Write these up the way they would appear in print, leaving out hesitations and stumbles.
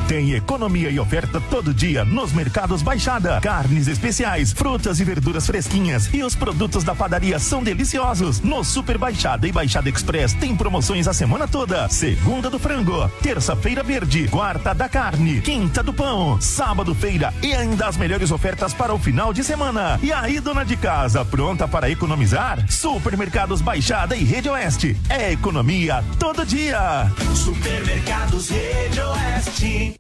Tem economia e oferta todo dia nos Mercados Baixada. Carnes especiais, frutas e verduras fresquinhas e os produtos da padaria são deliciosos. No Super Baixada e Baixada Express tem promoções a semana toda. Segunda do frango, terça-feira verde, quarta da carne, quinta do pão, sábado feira e ainda as melhores ofertas para o final de semana. E aí, dona de casa, pronta para economizar? Supermercados Baixada e Rede Oeste. É economia todo dia. Supermercados Rede Oeste.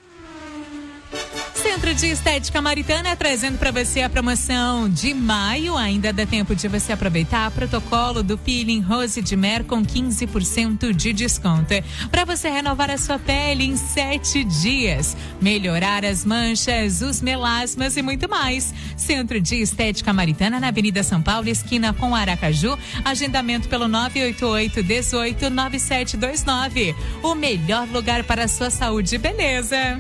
Centro de Estética Maritana trazendo para você a promoção de maio. Ainda dá tempo de você aproveitar protocolo do peeling Rose de Mer com 15% de desconto. Para você renovar a sua pele em 7 dias, melhorar as manchas, os melasmas e muito mais. Centro de Estética Maritana na Avenida São Paulo, esquina com Aracaju. Agendamento pelo 988-18-9729. O melhor lugar para a sua saúde e beleza.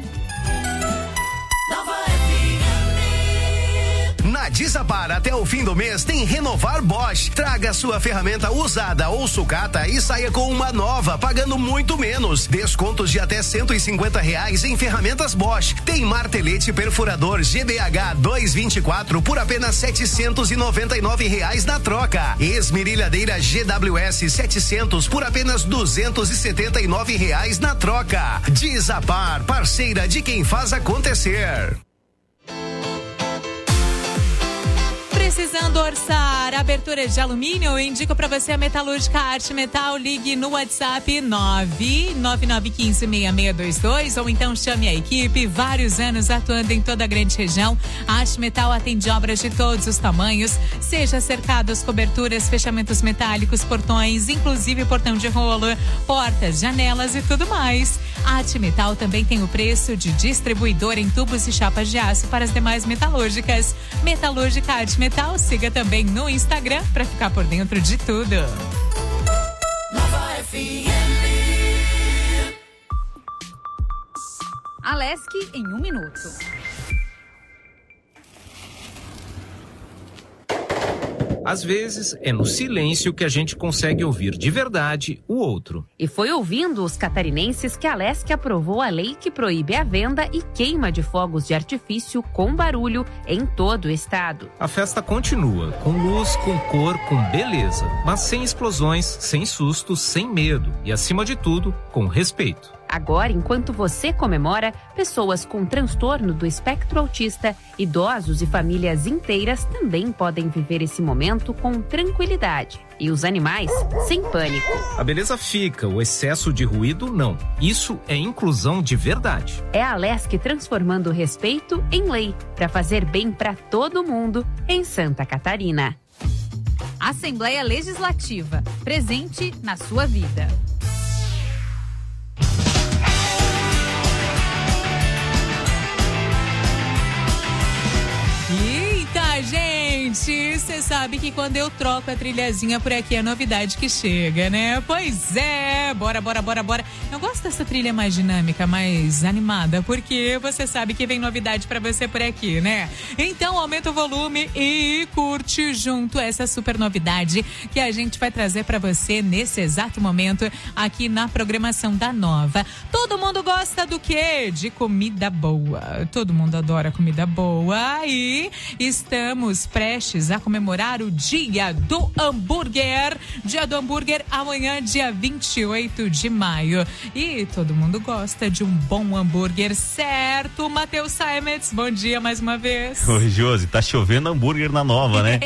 Na Desapar, até o fim do mês, tem Renovar Bosch. Traga sua ferramenta usada ou sucata e saia com uma nova, pagando muito menos. Descontos de até R$150 em ferramentas Bosch. Tem martelete perfurador GBH 224 por apenas R$799 na troca. Esmerilhadeira GWS 700 por apenas R$279 na troca. Desapar, parceira de quem faz acontecer. Precisando orçar aberturas de alumínio? Eu indico para você a Metalúrgica Arte Metal. Ligue no WhatsApp 999156622 ou então chame a equipe. Vários anos atuando em toda a grande região. A Arte Metal atende obras de todos os tamanhos, seja cercados, coberturas, fechamentos metálicos, portões, inclusive portão de rolo, portas, janelas e tudo mais. A Arte Metal também tem o preço de distribuidor em tubos e chapas de aço para as demais metalúrgicas. Metalúrgica Arte Metal. Siga também no Instagram para ficar por dentro de tudo. Nova FM. Alesc em 1 minuto. Às vezes, é no silêncio que a gente consegue ouvir de verdade o outro. E foi ouvindo os catarinenses que a Alesc aprovou a lei que proíbe a venda e queima de fogos de artifício com barulho em todo o estado. A festa continua, com luz, com cor, com beleza, mas sem explosões, sem sustos, sem medo e, acima de tudo, com respeito. Agora, enquanto você comemora, pessoas com transtorno do espectro autista, idosos e famílias inteiras também podem viver esse momento com tranquilidade. E os animais, sem pânico. A beleza fica, o excesso de ruído não. Isso é inclusão de verdade. É a Alesc transformando o respeito em lei, para fazer bem para todo mundo em Santa Catarina. Assembleia Legislativa, presente na sua vida. Eita, gente, você sabe que quando eu troco a trilhazinha por aqui é novidade que chega, né? Pois é, bora. Eu gosto dessa trilha mais dinâmica, mais animada, porque você sabe que vem novidade pra você por aqui, né? Então aumenta o volume e curte junto essa super novidade que a gente vai trazer pra você nesse exato momento aqui na programação da Nova. Todo mundo gosta do quê? De comida boa. Todo mundo adora comida boa e estamos prestes a comemorar o Dia do Hambúrguer. Dia do Hambúrguer amanhã, dia 28 de maio. E todo mundo gosta de um bom hambúrguer, certo? Matheus Saemets, bom dia mais uma vez. Oi, Josi, tá chovendo hambúrguer na Nova, né?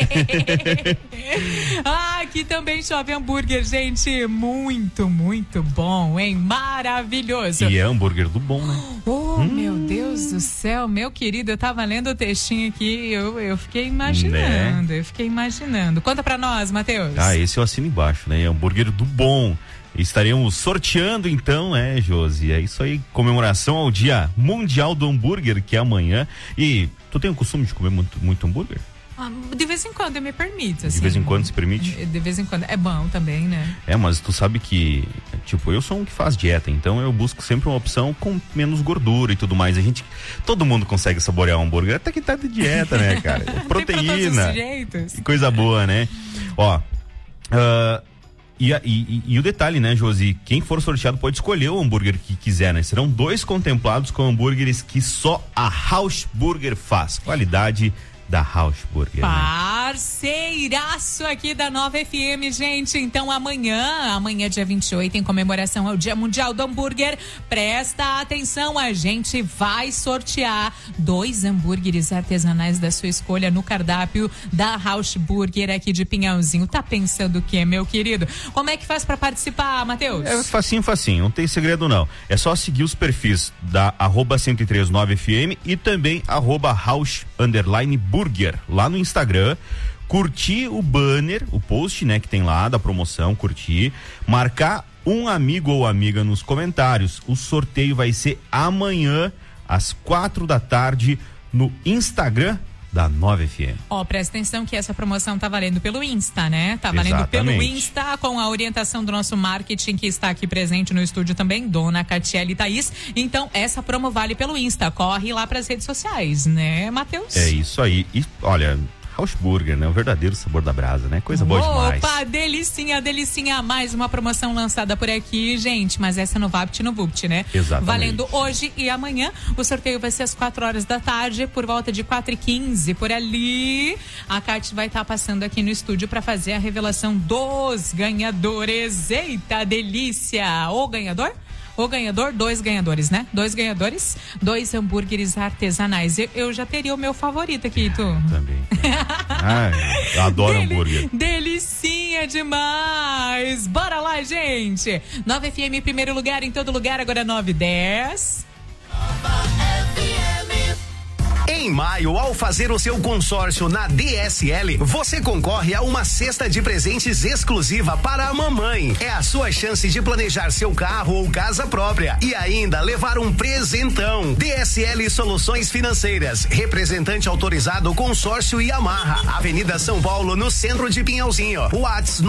Aqui também chove hambúrguer, gente. Muito bom, hein? Maravilhoso. E é hambúrguer do bom, né? Meu Deus do céu, meu querido, eu tava lendo o textinho aqui, eu fiquei imaginando, Conta pra nós, Matheus. Esse eu assino embaixo, né? É hambúrguer do bom. Estaremos sorteando então, Josi? É isso aí, comemoração ao Dia Mundial do Hambúrguer, que é amanhã. E tu tem o costume de comer muito hambúrguer? De vez em quando eu me permito, assim. De vez em quando se permite? De vez em quando. É bom também, né? Mas tu sabe que, eu sou um que faz dieta, então eu busco sempre uma opção com menos gordura e tudo mais. Todo mundo consegue saborear um hambúrguer, até que tá de dieta, né, cara? Proteína. Tem pra todos os jeitos. Que coisa boa, né? E o detalhe, né, Josi? Quem for sorteado pode escolher o hambúrguer que quiser, né? Serão 2 contemplados com hambúrgueres que só a House Burger faz. Qualidade da House Burger. Parceiraço aqui da Nova FM, gente. Então amanhã, dia 28, em comemoração ao Dia Mundial do Hambúrguer, presta atenção, a gente vai sortear 2 hambúrgueres artesanais da sua escolha no cardápio da House Burger aqui de Pinhalzinho. Tá pensando o quê, meu querido? Como é que faz pra participar, Matheus? É facinho, não tem segredo não. É só seguir os perfis da @1039FM e também @house_burger lá no Instagram, curtir o banner, o post, né, que tem lá da promoção, curtir, marcar um amigo ou amiga nos comentários. O sorteio vai ser amanhã às 4h no Instagram da 9FM. Presta atenção que essa promoção tá valendo pelo Insta, né? Tá valendo Exatamente. pelo Insta, com a orientação do nosso marketing, que está aqui presente no estúdio também, Dona Catiele Thaís. Então, essa promo vale pelo Insta. Corre lá pras redes sociais, né, Matheus? É isso aí. E, olha, House Burger, né? O verdadeiro sabor da brasa, né? Coisa boa demais. Opa, delicinha. Mais uma promoção lançada por aqui, gente. Mas essa no Vapt e no Vupt, né? Exatamente. Valendo hoje e amanhã. O sorteio vai ser às 4h, por volta de 4h15, por ali. A Cati vai estar passando aqui no estúdio para fazer a revelação dos ganhadores. Eita, delícia! O ganhador? 2 ganhadores, né? 2 ganhadores, 2 hambúrgueres artesanais. Eu já teria o meu favorito aqui, tu. Também. Eu adoro hambúrguer. Delicinha demais. Bora lá, gente. 9FM em primeiro lugar, em todo lugar, agora 9h10. Em maio, ao fazer o seu consórcio na DSL, você concorre a uma cesta de presentes exclusiva para a mamãe. É a sua chance de planejar seu carro ou casa própria e ainda levar um presentão. DSL Soluções Financeiras, representante autorizado Consórcio Yamaha, Avenida São Paulo, no centro de Pinhalzinho. WhatsApp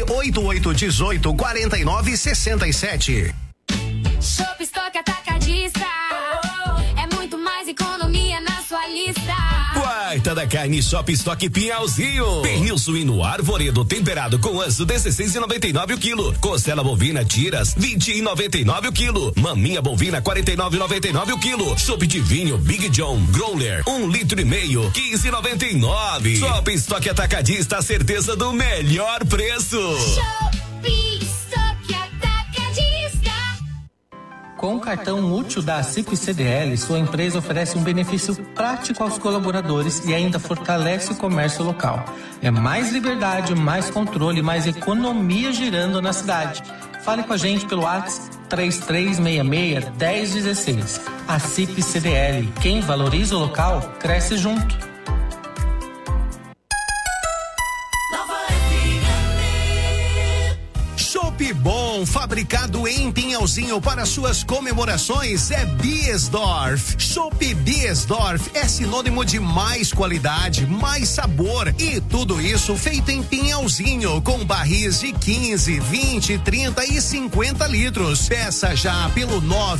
988184967. Shop Stock Atacadista. É muito mais economia na sua lista. Quarta da carne Shop Stock Pinhalzinho. Pernil suíno Arvoredo temperado com anço 16,99 o quilo. Costela bovina tiras 20,99 o quilo. Maminha bovina 49,99 o quilo. Chopp de vinho Big John Growler 1,5 litro 15,99. Shop Stock Atacadista, a certeza do melhor preço. Shop Stock Atacadista. Com o cartão útil da CIP CDL, sua empresa oferece um benefício prático aos colaboradores e ainda fortalece o comércio local. É mais liberdade, mais controle, mais economia girando na cidade. Fale com a gente pelo WhatsApp 3366-1016. A CIP CDL, quem valoriza o local, cresce junto. Chopp bom, fabricado em Pinhalzinho para suas comemorações, é Biesdorf. Chopp Biesdorf é sinônimo de mais qualidade, mais sabor e tudo isso feito em Pinhalzinho, com barris de 15, 20, 30 e 50 litros. Peça já pelo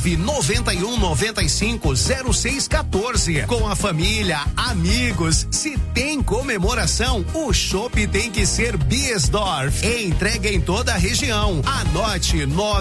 991950614. Com a família, amigos, se tem comemoração, o chopp tem que ser Biesdorf. Entrega em toda a região. Anote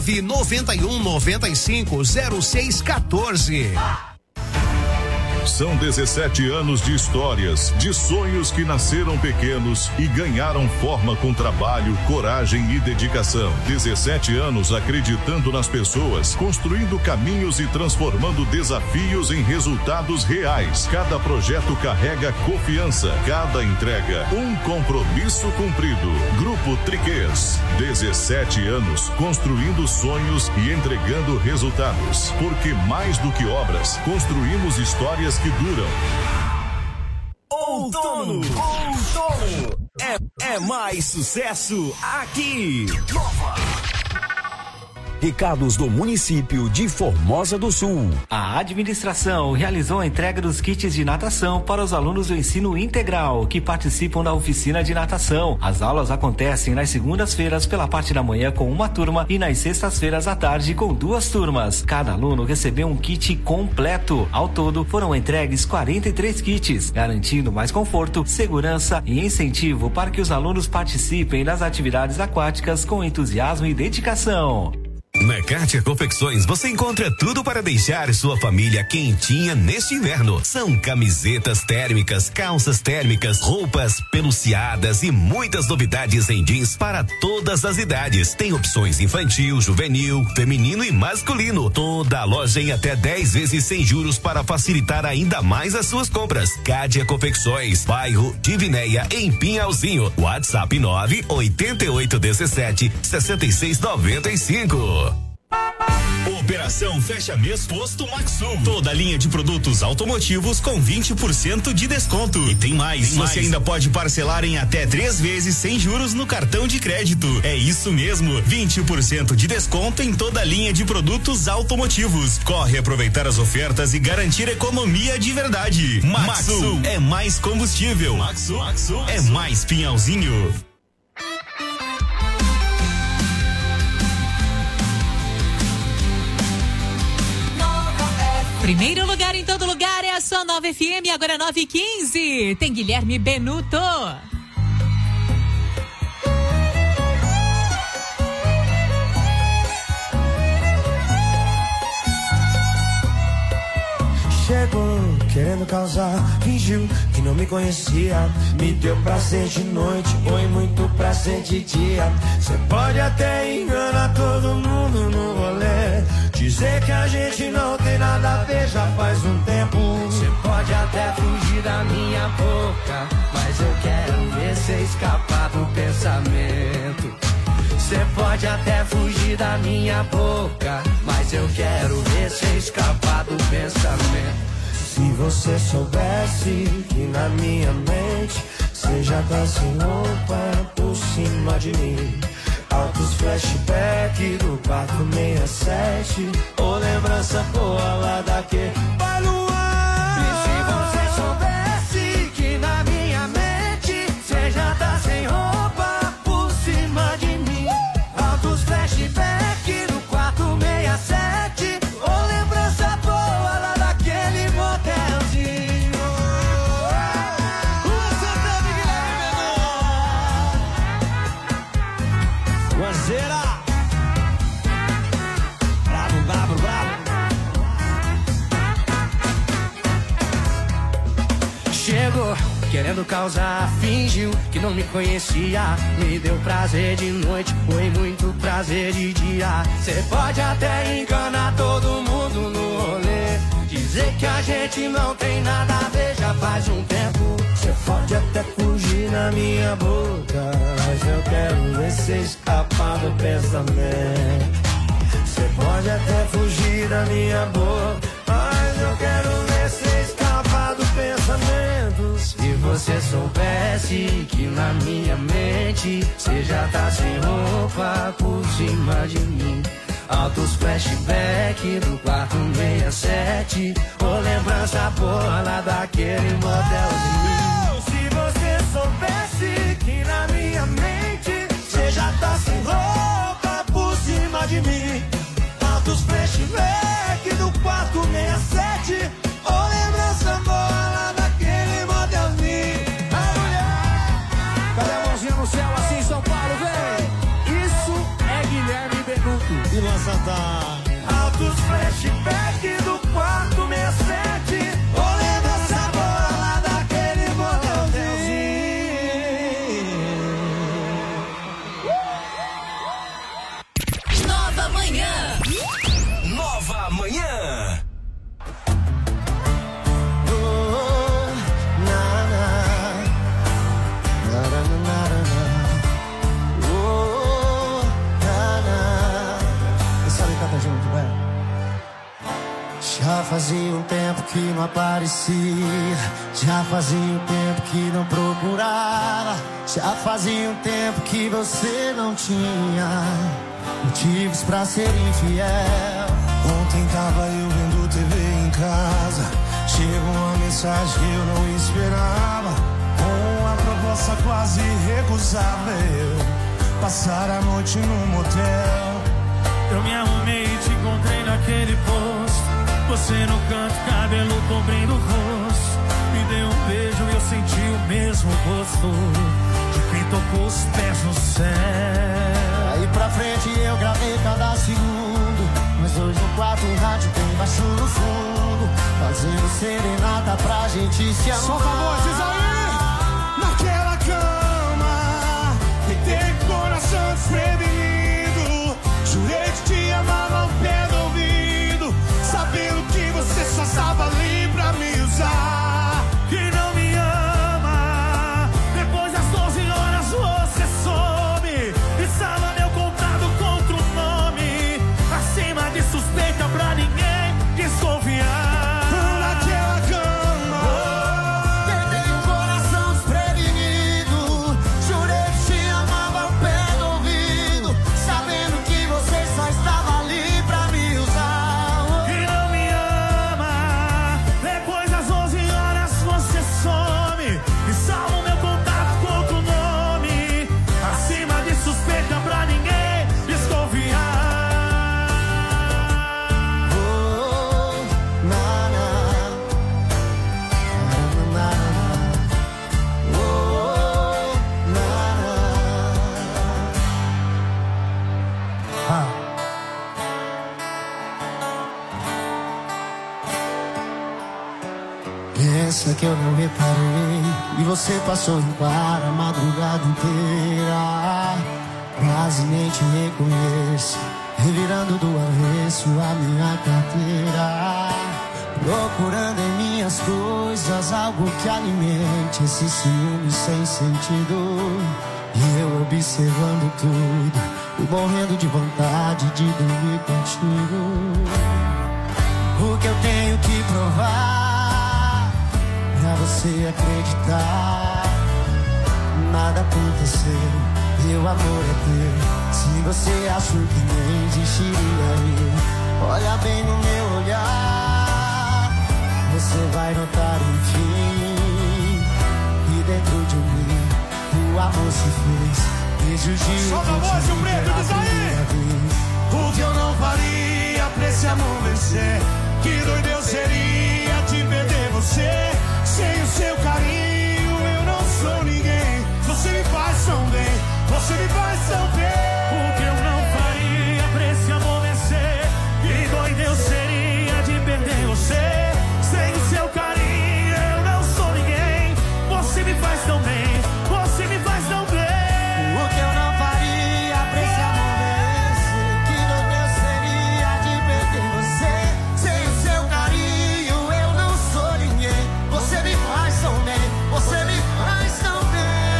991950614. São 17 anos de histórias, de sonhos que nasceram pequenos e ganharam forma com trabalho, coragem e dedicação. 17 anos acreditando nas pessoas, construindo caminhos e transformando desafios em resultados reais. Cada projeto carrega confiança, cada entrega, um compromisso cumprido. Grupo Triquês, 17 anos construindo sonhos e entregando resultados. Porque mais do que obras, construímos histórias que duram. Outono é mais sucesso aqui. Nova. Recados do município de Formosa do Sul. A administração realizou a entrega dos kits de natação para os alunos do ensino integral que participam da oficina de natação. As aulas acontecem nas segundas-feiras pela parte da manhã com uma turma e nas sextas-feiras à tarde com 2 turmas. Cada aluno recebeu um kit completo. Ao todo, foram entregues 43 kits, garantindo mais conforto, segurança e incentivo para que os alunos participem das atividades aquáticas com entusiasmo e dedicação. Na Kátia Confecções você encontra tudo para deixar sua família quentinha neste inverno. São camisetas térmicas, calças térmicas, roupas peluciadas e muitas novidades em jeans para todas as idades. Tem opções infantil, juvenil, feminino e masculino. Toda a loja em até 10 vezes sem juros para facilitar ainda mais as suas compras. Kátia Confecções, bairro Divinéia, em Pinhalzinho. WhatsApp 98817-6695. Operação Fecha Mês Posto Maxum. Toda a linha de produtos automotivos com 20% de desconto. E tem mais. Você ainda pode parcelar em até 3 vezes sem juros no cartão de crédito. É isso mesmo, 20% de desconto em toda a linha de produtos automotivos. Corre aproveitar as ofertas e garantir economia de verdade. Maxum é mais combustível. Maxum é mais Pinhalzinho. Primeiro lugar em todo lugar é a sua Nova FM, agora 9h15. Tem Guilherme Benuto. Chegou querendo causar, fingiu que não me conhecia. Me deu prazer de noite, foi muito prazer de dia. Cê pode até enganar todo mundo no rolê, dizer que a gente não tem nada a ver já faz um tempo. Cê pode até fugir da minha boca, mas eu quero ver cê escapar do pensamento. Cê pode até fugir da minha boca, mas eu quero ver cê escapar do pensamento. Se você soubesse que na minha mente cê já tá sem roupa por cima de mim. Altos flashback do 467, ou lembrança boa lá daquele baluar. E se você soubesse que na minha mente cê já tá sem roupa por cima de mim. Altos flashback do 467, ou lembrança boa lá daquele motelzinho. Guazeira, bravo, bravo, bravo. Chegou querendo causar, fingiu que não me conhecia. Me deu prazer de noite, foi muito prazer de dia. Cê pode até enganar todo mundo no rolê, dizer que a gente não tem nada a ver já faz um tempo. Cê pode até fugir na minha boca, mas eu quero ver cê escapar do pensamento. Cê pode até fugir da minha boca, mas eu quero ver cê escapar do pensamento. Se você soubesse que na minha mente cê já tá sem roupa por cima de mim. Altos flashback do 467, ou lembrança boa lá daquele motelzinho. Se você soubesse que na minha mente cê já tá sem roupa por cima de mim. Altos flashback do 467, ou lembrança boa lá daquele motelzinho. A mulher, cadê a mãozinha no céu assim, São Paulo, vem? Isso é Guilherme Benuto e Luan Santana. Altos flashback do 467, ou lembrança boa lá daquele motelzinho. Nova Manhã. Nova Manhã. Já fazia um tempo que não aparecia, já fazia um tempo que não procurava, já fazia um tempo que você não tinha motivos pra ser infiel. Ontem tava eu vendo TV em casa, chegou uma mensagem que eu não esperava, com uma proposta quase recusável, passar a noite num motel. Eu me arrumei e te encontrei naquele posto, você no canto, cabelo cobrindo o rosto. Me deu um beijo e eu senti o mesmo gosto de quem tocou os pés no céu. Aí pra frente eu gravei cada segundo, mas hoje o quarto rádio tem baixo no fundo, fazendo serenata pra gente se amar. Solta a voz, diz aí! Naquela cama, deitei com o coração desprevenido, jurei que te amava ao pé do ouvido, sabendo que você só estava ali pra me usar. Que não me ama, depois das 12 horas você some e salva meu contato contra o nome, acima de suspeita pra ninguém desconfiar. Naquela cama, tentei o coração desprevenido, jurei que te amava ao pé do ouvido, sabendo que você só estava ali pra me usar. Que não me ama, depois das 11 horas você some e salva meu contato contra o nome, acima de suspeita pra ninguém desconfiar. Pensa que eu não reparei e você passou em claro a madrugada inteira, quase nem te reconheço, revirando do avesso a minha carteira, procurando em minhas coisas algo que alimente esse ciúme sem sentido, e eu observando tudo e morrendo de vontade de dormir contigo. O que eu tenho que provar pra você acreditar, nada aconteceu, meu amor é teu. Se você achou que nem existiria eu, olha bem no meu olhar, você vai notar enfim que dentro de mim o amor se fez. Desde o dia solta a voz, o preto, diz aí! O que eu não faria pra esse amor vencer, que doido eu seria de perder você. Sem o seu carinho eu não sou ninguém, você me faz tão bem, você me faz tão bem. O que eu não faria pra esse amor vencer, que doido eu seria de perder você. Sem o seu carinho eu não sou ninguém, você me faz tão bem, você me faz tão bem. O que eu não faria pra esse amor vencer, que doido eu seria de perder você. Sem o seu carinho eu não sou ninguém, você me faz tão bem, você me faz tão bem.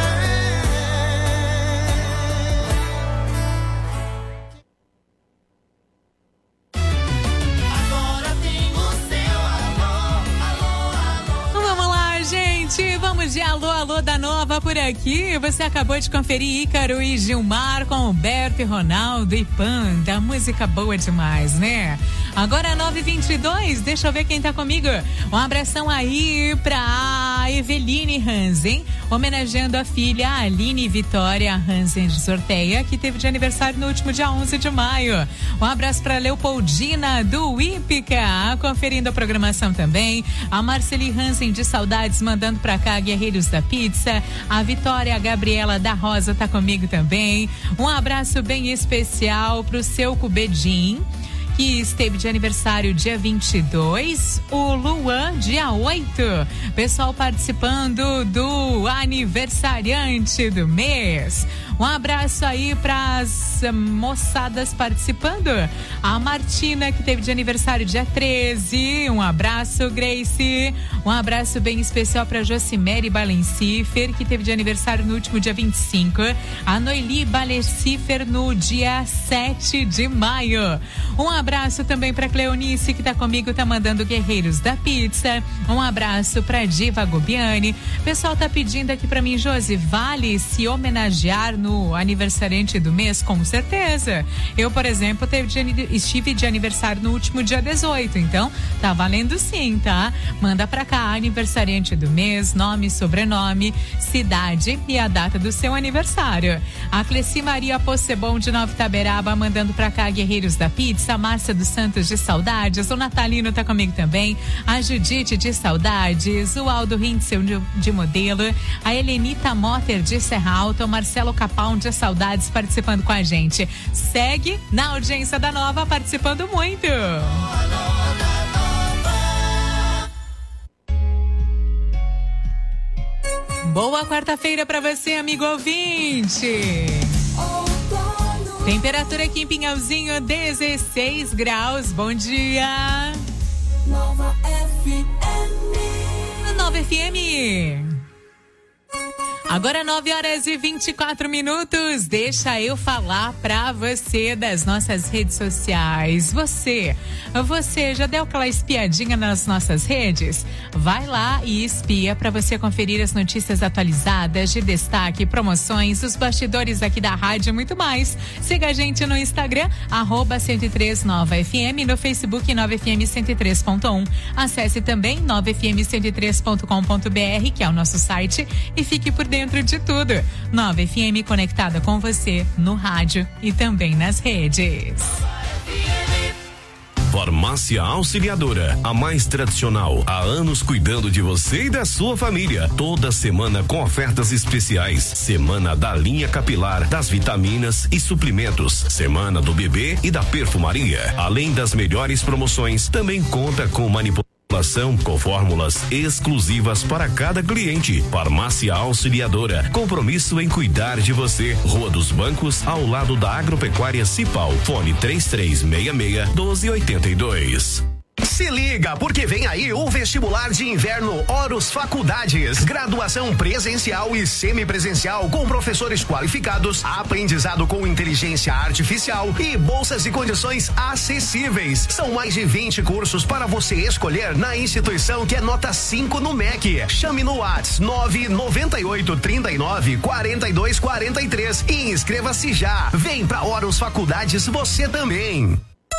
Agora tem o seu alô, alô, alô. Vamos lá, gente. Vamos de alô, alô da Nova por aqui. Você acabou de conferir Ícaro e Gilmar com Humberto e Ronaldo e Panda. Música boa demais, né? Agora 9h22, deixa eu ver quem tá comigo. Um abração aí pra Eveline Hansen, homenageando a filha Aline Vitória Hansen de Sorteia, que teve de aniversário no último dia 11 de maio. Um abraço pra Leopoldina do Ípica, conferindo a programação também. A Marceli Hansen de Saudades, mandando pra cá Guerreiros da Pizza. A Vitória Gabriela da Rosa tá comigo também. Um abraço bem especial pro seu Cubedim, que esteve de aniversário dia 22, o Luan dia 8. Pessoal participando do aniversariante do mês. Um abraço aí pras moçadas participando. A Martina, que teve de aniversário dia 13. Um abraço, Grace. Um abraço bem especial pra Josimere Balencifer, que teve de aniversário no último dia 25. A Noeli Balencifer no dia 7 de maio. Um abraço também pra Cleonice, que tá comigo, tá mandando Guerreiros da Pizza. Um abraço pra Diva Gobiani. Pessoal tá pedindo aqui pra mim, Josi, vale se homenagear no aniversariante do mês? Com certeza. Eu, por exemplo, estive de aniversário no último dia 18, então tá valendo sim, tá? Manda pra cá, aniversariante do mês, nome, sobrenome, cidade e a data do seu aniversário. A Cleci Maria Possebon de Nova Itaberaba mandando pra cá, Guerreiros da Pizza, Márcia dos Santos de Saudades, o Natalino tá comigo também, a Judite de Saudades, o Aldo Hintzel de Modelo, a Helenita Motter de Serra Alta, o Marcelo Capão de Saudades participando com a gente. Segue na audiência da Nova, participando muito. Boa quarta-feira para você, amigo ouvinte. Temperatura aqui em Pinhalzinho, 16 graus. Bom dia. Nova FM. Nova FM. Agora 9h24. Deixa eu falar pra você das nossas redes sociais. Você já deu aquela espiadinha nas nossas redes? Vai lá e espia pra você conferir as notícias atualizadas de destaque, promoções, os bastidores aqui da rádio e muito mais. Siga a gente no Instagram, @103novafm, no Facebook 9fm103.1. Acesse também 9fm103.com.br, que é o nosso site, e fique por dentro de tudo. 9FM conectada com você no rádio e também nas redes. Farmácia Auxiliadora, a mais tradicional, há anos cuidando de você e da sua família. Toda semana com ofertas especiais. Semana da linha capilar, das vitaminas e suplementos. Semana do bebê e da perfumaria. Além das melhores promoções, também conta com manipulação com fórmulas exclusivas para cada cliente. Farmácia Auxiliadora, compromisso em cuidar de você. Rua dos Bancos, ao lado da Agropecuária Cipal. Fone 3366-1282. Se liga, porque vem aí o vestibular de inverno Horus Faculdades. Graduação presencial e semipresencial com professores qualificados, aprendizado com inteligência artificial e bolsas e condições acessíveis. São mais de 20 cursos para você escolher na instituição que é nota 5 no MEC. Chame no WhatsApp 998394243 e inscreva-se já. Vem pra Horus Faculdades você também.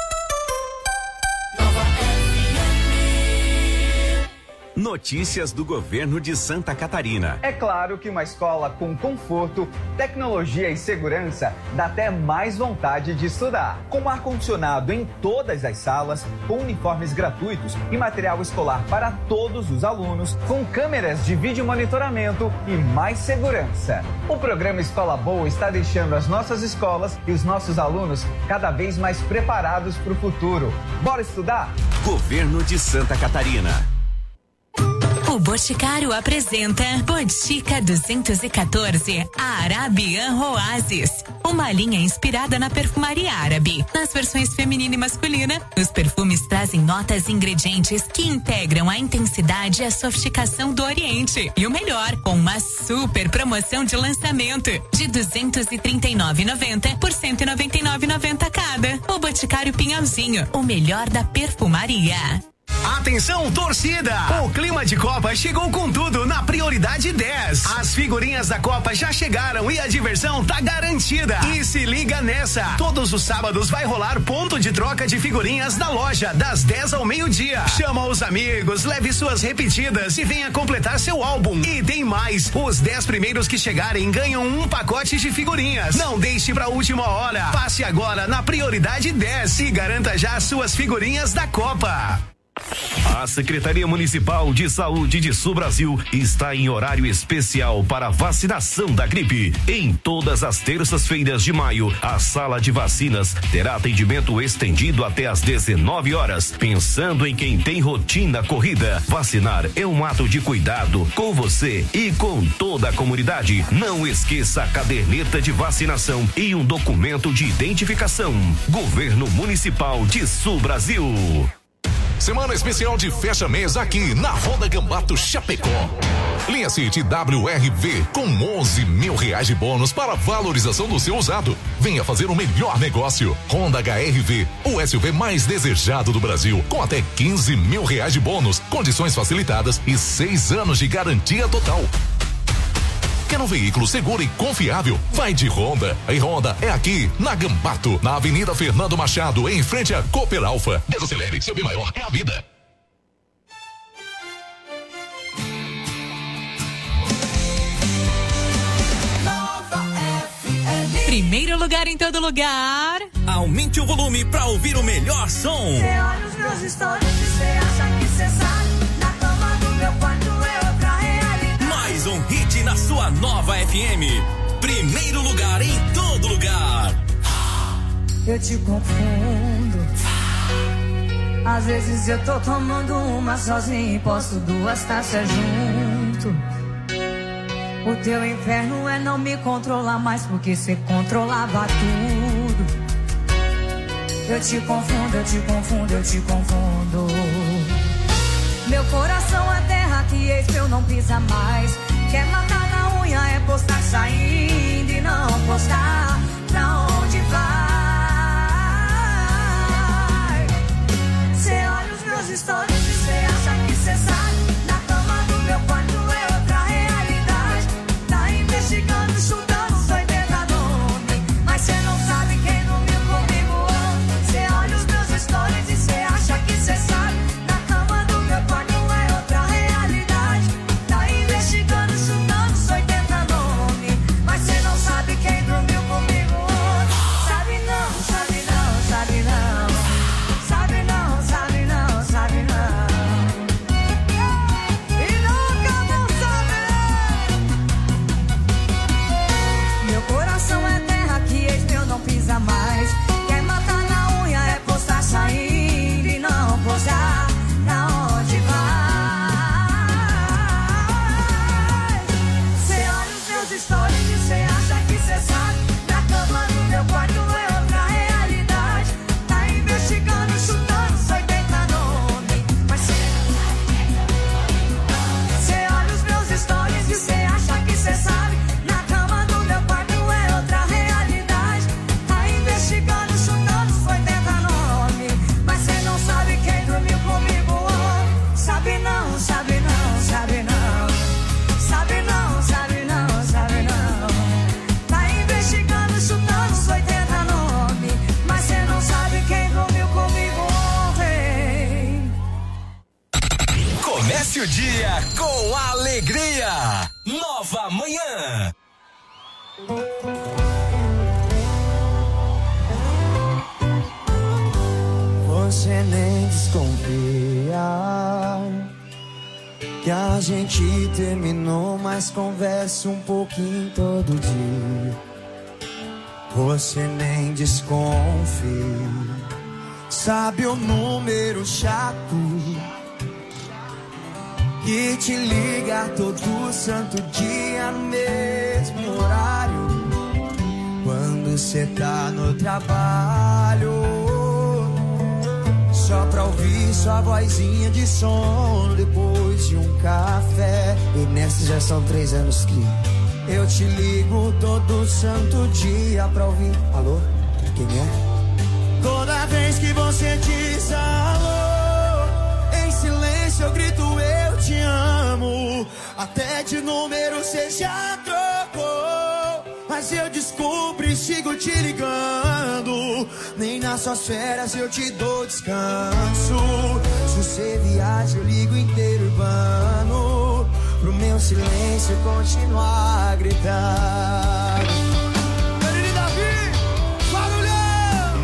Notícias do governo de Santa Catarina. É claro que uma escola com conforto, tecnologia e segurança dá até mais vontade de estudar. Com ar-condicionado em todas as salas, com uniformes gratuitos e material escolar para todos os alunos, com câmeras de vídeo monitoramento e mais segurança. O programa Escola Boa está deixando as nossas escolas e os nossos alunos cada vez mais preparados para o futuro. Bora estudar? Governo de Santa Catarina. O Boticário apresenta Botica 214 Arabian Oasis, uma linha inspirada na perfumaria árabe. Nas versões feminina e masculina, os perfumes trazem notas e ingredientes que integram a intensidade e a sofisticação do Oriente. E o melhor, com uma super promoção de lançamento de R$ 239,90 por R$ 199,90 cada. O Boticário Pinhalzinho, o melhor da perfumaria. Atenção, torcida! O clima de Copa chegou com tudo na Prioridade 10. As figurinhas da Copa já chegaram e a diversão tá garantida. E se liga nessa! Todos os sábados vai rolar ponto de troca de figurinhas na loja, das 10 ao meio-dia. Chama os amigos, leve suas repetidas e venha completar seu álbum. E tem mais! Os 10 primeiros que chegarem ganham um pacote de figurinhas. Não deixe pra última hora. Passe agora na Prioridade 10 e garanta já suas figurinhas da Copa. A Secretaria Municipal de Saúde de Sul Brasil está em horário especial para vacinação da gripe. Em todas as terças-feiras de maio, a sala de vacinas terá atendimento estendido até às 19 horas. Pensando em quem tem rotina corrida, vacinar é um ato de cuidado com você e com toda a comunidade. Não esqueça a caderneta de vacinação e um documento de identificação. Governo Municipal de Sul Brasil. Semana especial de fecha mês aqui na Honda Gambato Chapecó. Linha City WRV com R$11 mil de bônus para valorização do seu usado. Venha fazer o melhor negócio. Honda HRV, o SUV mais desejado do Brasil, com até R$15 mil de bônus, condições facilitadas e 6 anos de garantia total. Quer um veículo seguro e confiável? Vai de Honda. E Honda é aqui, na Gambato, na Avenida Fernando Machado, em frente à Cooper Alfa. Desacelere, seu bem maior é a vida. Primeiro lugar em todo lugar. Aumente o volume pra ouvir o melhor som. Cê olha os meus stories e cê acha que cê sabe. Na cama do meu quarto é outra realidade. Mais um hit na sua nova FM. Primeiro lugar em todo lugar. Eu te confundo. Às vezes eu tô tomando uma sozinho e posto 2 taças junto. O teu inferno é não me controlar mais, porque cê controlava tudo. Eu te confundo, eu te confundo, eu te confundo. Meu coração é terra que eu não pisa mais. Quer matar na unha, é postar saindo e não postar pra onde vai. Cê olha os meus stories e cê acha que cê sabe. Na cama do meu quarto é outra realidade. Tá investigando, chutando os 80 nomes, mas cê não sabe quem dormiu comigo ontem. Cê olha os meus stories e cê acha que cê sabe. Na cama do meu quarto é outra realidade. Tá investigando, chutando os 80 nomes, mas cê não sabe quem dormiu comigo ontem. Sabe não, sabe não, sabe não. Sabe não, sabe não, sabe não. E nunca vou saber. Meu coração é terra que meu não pisa mais. Quer matar na unha, é postar saindo e não postar pra onde vai. Cê olha os meus stories e cê acha que cê sabe. Na cama do meu quarto é outra realidade. Tá investigando, chutando os 80 nomes, mas cê olha os meus stories e cê acha que cê sabe. Na cama do meu quarto é outra realidade. Tá investigando, chutando os 80 nomes, mas cê não sabe quem dormiu comigo ontem. Sabe não, sabe não, sabe não. Sabe não, sabe não, sabe não. Tá investigando, chutando os 80 nomes, mas cê não sabe quem dormiu comigo ontem. Comece o dia com alegria. Nova Manhã. Você nem desconfia que a gente terminou, mas conversa um pouquinho todo dia. Você nem desconfia, sabe o número chato que te liga todo santo dia no mesmo horário, quando cê tá no trabalho, só pra ouvir sua vozinha de sono depois de um café. E nesses já são 3 anos que eu te ligo todo santo dia pra ouvir. Alô? Quem é? Toda vez que você diz alô, em silêncio eu grito eu te amo. Até de número cê já trocou, mas eu descubro e sigo te ligando. Nem nas suas férias eu te dou descanso. Se você viaja eu ligo inteiro urbano, pro meu silêncio continuar a gritar. Pedro e Davi, barulhão!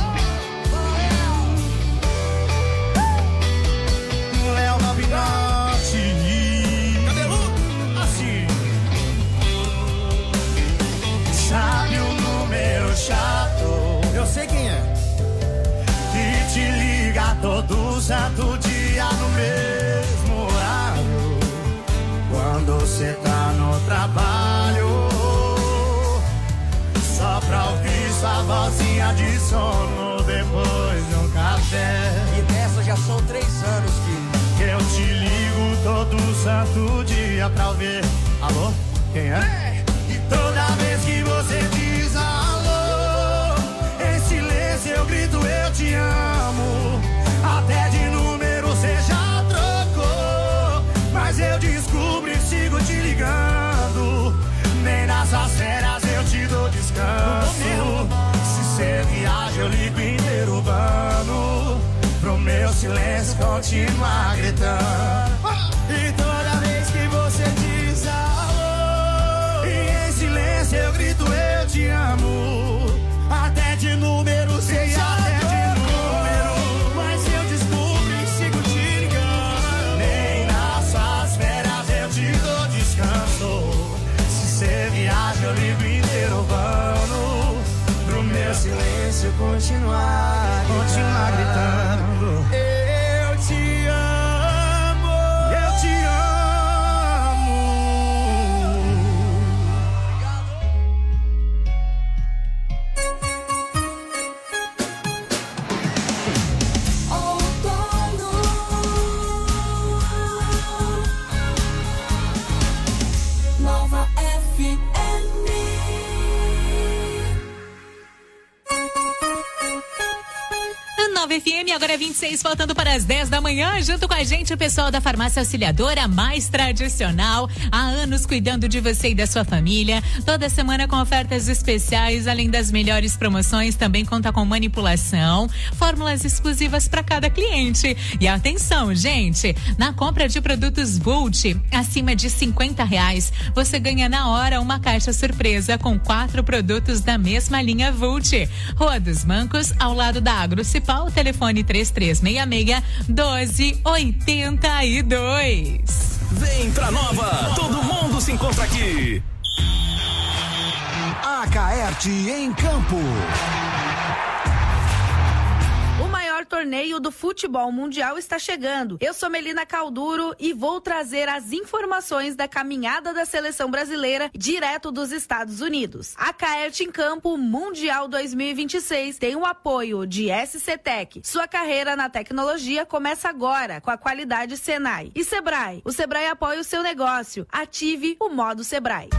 Léo Navigante, cabeludo, assim. Sabe o número chato? Eu sei quem é. Que te liga todo santo dia no mesmo horário, quando cê tá no trabalho, só pra ouvir sua vozinha de sono depois de um café. E dessa já são 3 anos que eu te ligo todo santo dia pra ouvir. Alô? Quem é? E toda vez que você diz alô, em silêncio eu grito eu te amo. Até de número cê já trocou, mas eu descubro e sigo te ligando. continuar gritando. E toda vez que você diz alô, e em silêncio eu grito eu te amo. Até de número, sei até de número, mas eu descubro e sigo te ligando. Nem nas suas férias eu te dou descanso. Se você viaja eu ligo interrogando, pro meu silêncio continuar gritando. Eu te amo, eu te amo. Nova FM. Nova FM, agora 26, faltando para as 10 da manhã, junto com a gente o pessoal da Farmácia Auxiliadora, mais tradicional, há anos cuidando de você e da sua família, toda semana com ofertas especiais, além das melhores promoções, também conta com manipulação, fórmulas exclusivas para cada cliente. E atenção, gente, na compra de produtos Vult, acima de R$50, você ganha na hora uma caixa surpresa com 4 produtos da mesma linha Vult. Rua dos Mancos, ao lado da Agrocipal, telefone 3366-1282. Vem pra Nova, todo mundo se encontra aqui. Acaerte em campo. O maior torneio do futebol mundial está chegando. Eu sou Melina Calduro e vou trazer as informações da caminhada da seleção brasileira direto dos Estados Unidos. A Caerte em Campo Mundial 2026 tem o apoio de SCTech. Sua carreira na tecnologia começa agora com a qualidade Senai. E Sebrae. O Sebrae apoia o seu negócio. Ative o modo Sebrae.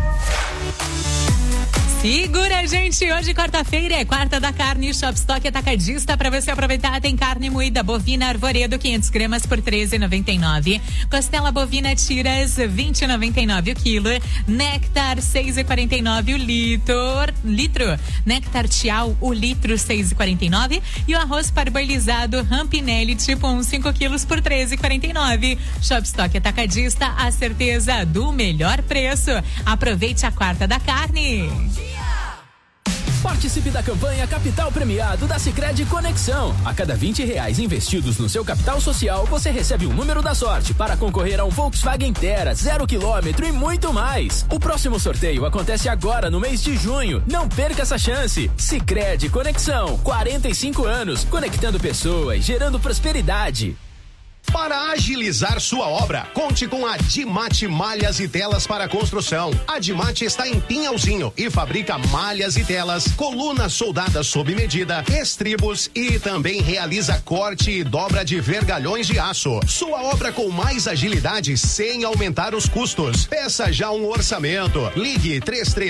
Segura, gente, hoje quarta-feira é quarta da carne, Shopstock Atacadista, para você aproveitar, tem carne moída bovina Arvoredo 500 gramas por R$13,99, costela bovina tiras R$20,99 o quilo, néctar R$6,49 o litro, néctar Tial o litro R$6,49 e o arroz parboilizado Rampinelli tipo 1 5 quilos por R$13,49. Shopstock Atacadista, a certeza do melhor preço. Aproveite a quarta da carne. Participe da campanha Capital Premiado da Sicredi Conexão. A cada R$20 investidos no seu capital social, você recebe um número da sorte para concorrer a um Volkswagen Terra 0 km e muito mais. O próximo sorteio acontece agora no mês de junho. Não perca essa chance. Sicredi Conexão, 45 anos, conectando pessoas, gerando prosperidade. Para agilizar sua obra, conte com a Dimate Malhas e Telas para Construção. A Dimate está em Pinhalzinho e fabrica malhas e telas, colunas soldadas sob medida, estribos e também realiza corte e dobra de vergalhões de aço. Sua obra com mais agilidade sem aumentar os custos. Peça já um orçamento. Ligue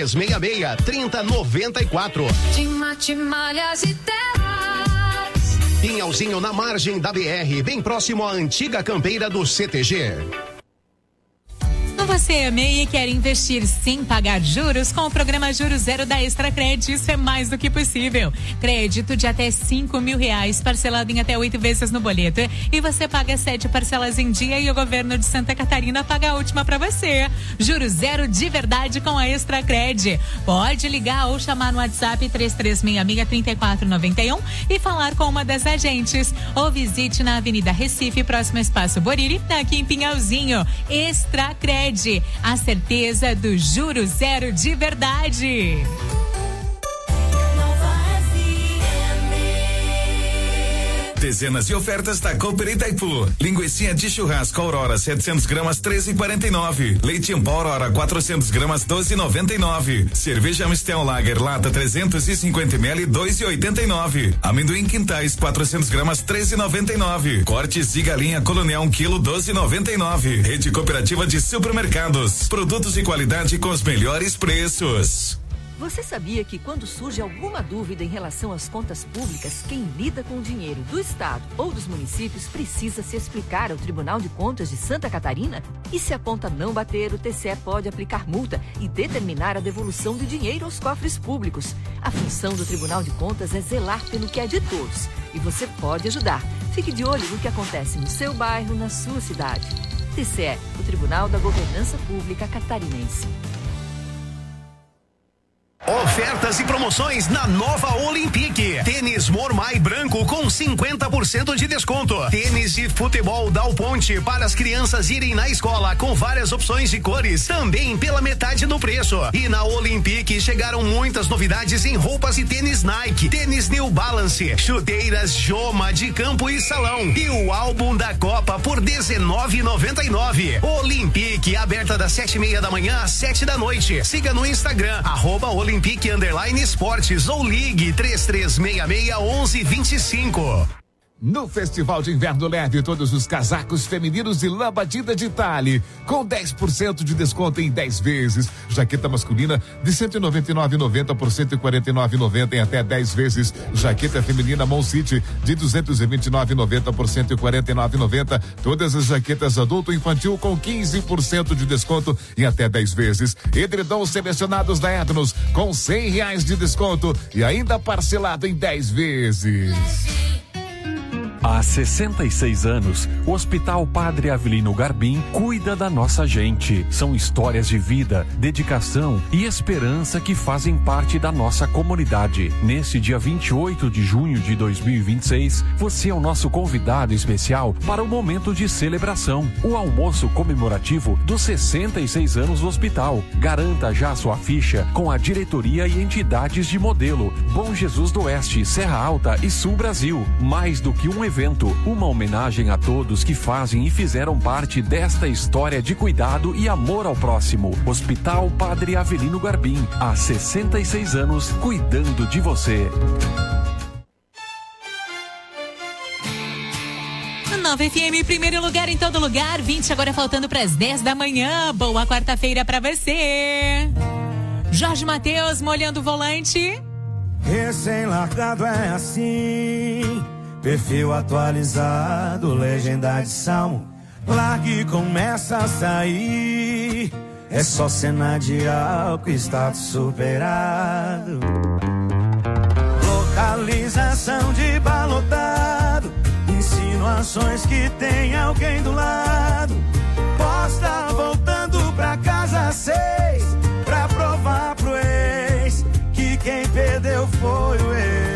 3366-3094. Dimate Malhas e Telas. Pinhalzinho na margem da BR, bem próximo à antiga campeira do CTG. Você é MEI e quer investir sem pagar juros com o programa Juros Zero da Extracred, isso é mais do que possível. Crédito de até R$5.000, parcelado em até 8 vezes no boleto. E você paga 7 parcelas em dia e o governo de Santa Catarina paga a última para você. Juros zero de verdade com a Extracred. Pode ligar ou chamar no WhatsApp 3366-3491 e falar com uma das agentes. Ou visite na Avenida Recife, próximo Espaço Boriri, aqui em Pinhalzinho. Extracred. A certeza do juro zero de verdade. Dezenas de ofertas da Cooper Itaipu. Linguicinha de churrasco Aurora 700 gramas 13,49. Leite em pó Aurora 400 gramas 12,99. Cerveja Mistel Lager lata 350 ml 2,89. Amendoim Quintais 400 gramas 13,99. Cortes de galinha Colonial 1 quilo 12,99. Rede Cooperativa de Supermercados. Produtos de qualidade com os melhores preços. Você sabia que quando surge alguma dúvida em relação às contas públicas, quem lida com o dinheiro do Estado ou dos municípios precisa se explicar ao Tribunal de Contas de Santa Catarina? E se a conta não bater, o TCE pode aplicar multa e determinar a devolução de dinheiro aos cofres públicos. A função do Tribunal de Contas é zelar pelo que é de todos. E você pode ajudar. Fique de olho no que acontece no seu bairro, na sua cidade. TCE, o Tribunal da Governança Pública Catarinense. Ofertas e promoções na nova Olympique. Tênis Mormai branco com 50% de desconto. Tênis de futebol Dal Ponte para as crianças irem na escola com várias opções de cores, também pela metade do preço. E na Olympique chegaram muitas novidades em roupas e tênis Nike, tênis New Balance, chuteiras Joma de campo e salão e o álbum da Copa por R$19,99. Olympique, aberta das 7:30 da manhã às 7 da noite. Siga no Instagram, @Olympique_Esportes ou ligue 3366-1125. No Festival de Inverno Leve, todos os casacos femininos de lã batida de Tale, com 10% de desconto em 10 vezes. Jaqueta masculina de R$199,90 por R$149,90 em até 10 vezes. Jaqueta feminina Mon City de R$229,90 por R$149,90. Todas as jaquetas adulto e infantil com 15% de desconto em até 10 vezes. Edredons selecionados da Etnos com R$100 de desconto e ainda parcelado em 10 vezes. Há 66 anos, o Hospital Padre Avelino Garbim cuida da nossa gente. São histórias de vida, dedicação e esperança que fazem parte da nossa comunidade. Neste dia 28 de junho de 2026, você é o nosso convidado especial para o momento de celebração, o almoço comemorativo dos 66 anos do hospital. Garanta já sua ficha com a diretoria e entidades de modelo Bom Jesus do Oeste, Serra Alta e Sul Brasil. Mais do que um evento, uma homenagem a todos que fazem e fizeram parte desta história de cuidado e amor ao próximo. Hospital Padre Avelino Garbim, há 66 anos cuidando de você. Nova FM, primeiro lugar em todo lugar, 20 agora faltando para as 10 da manhã. Boa quarta-feira para você. Jorge Mateus molhando o volante. Recém-largado é assim, perfil atualizado, legenda de salmo. Larga e começa a sair, é só cena de álcool, status superado. Localização de balotado, insinuações que tem alguém do lado. Posta voltando pra casa 6, pra provar pro ex que quem perdeu foi o